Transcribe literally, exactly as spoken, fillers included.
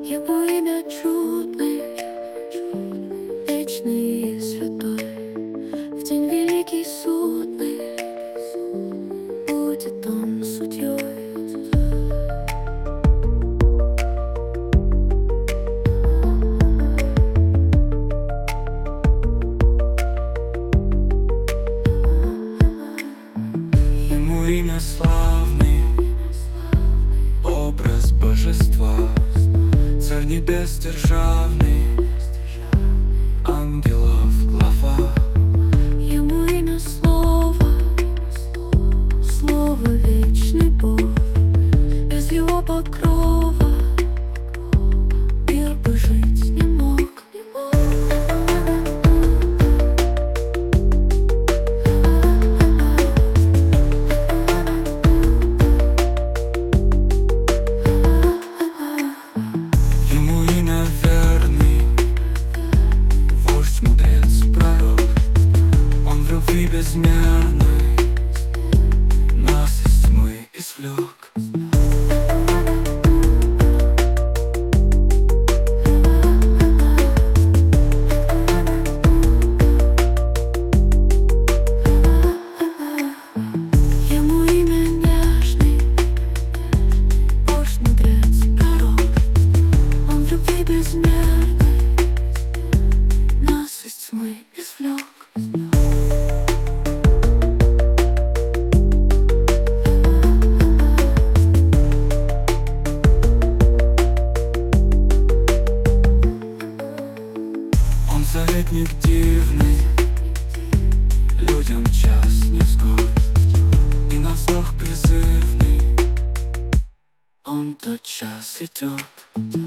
Его имя чудный, вечный и святой. В день великий судный будет он судьей. Ему имя славный, образ божества, Царь небес державный, ангелов глава. Ему имя слово, слово вечный Бог. Без его покрова мир бы жить не мог. Ему имя верный, вождь, мудрец, пророк. Он в любви безмерной нас из тьмы извлек. Ему имя нежный, вождь, мудрец, пророк. Он в любви безмерной нас из тьмы извлек. Он советник дивный, людям час невзгод, и на вздох призывный он тот час идет.